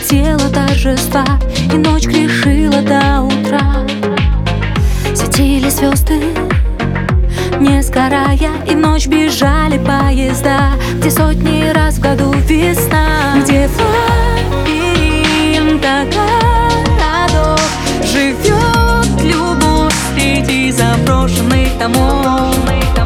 хотела торжества, и ночь грешила до утра. Светили звезды, не сгорая, и в ночь бежали поезда, где сотни раз в году весна, где в лабиринтах городов живет любовь среди заброшенных домов.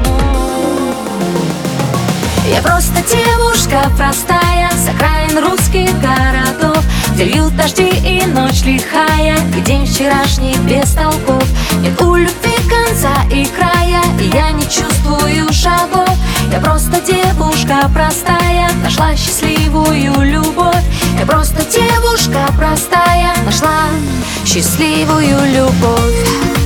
Я просто девушка простая с окраин русских городов, где льют дожди и ночь лихая, и день вчерашний без толков. Нет у любви конца и края, и я не чувствую шагов. Я просто девушка простая, нашла счастливую любовь. Я просто девушка простая, нашла счастливую любовь.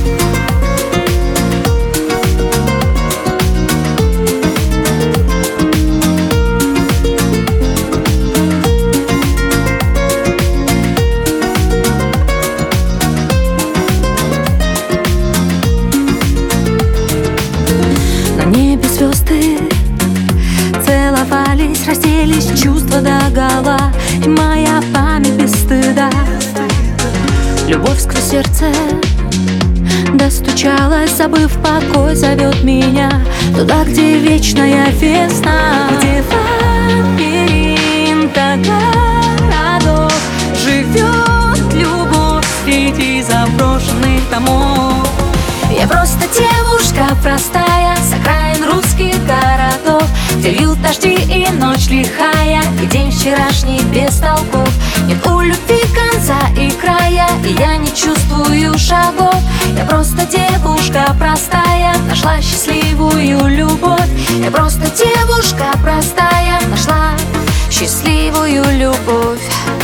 Звезды целовались, разделись чувства догола, и моя память без стыда. Любовь сквозь сердце достучалась, забыв покой, зовет меня туда, где вечная весна, где в лабиринтах городов живет любовь среди заброшенных домов. Я просто девушка простая с окраин русских городов, где льют дожди и ночь лихая, и день вчерашний без толков. Нет у любви конца и края, и я не чувствую шагов. Я просто девушка простая, нашла счастливую любовь. Я просто девушка простая, нашла счастливую любовь.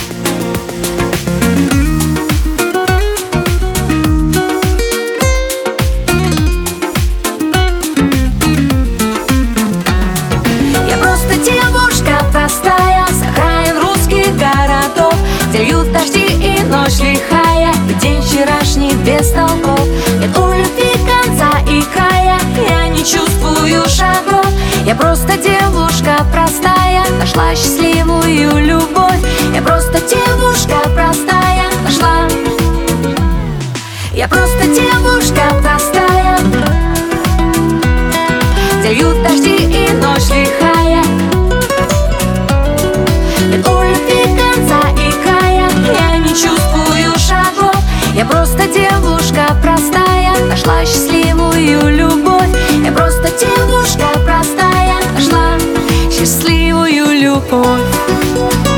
Где льют дожди и ночь лихая, и день вчерашний без толков. Нет у любви конца и края, я не чувствую шагов. Я просто девушка простая, нашла счастливую любовь. Я просто девушка простая, нашла. Я просто девушка простая, где льют дожди и ночь лихая. Нет у любви конца и края, я не чувствую шагов. Я просто девушка простая, нашла счастливую любовь. Я просто девушка простая, нашла счастливую любовь.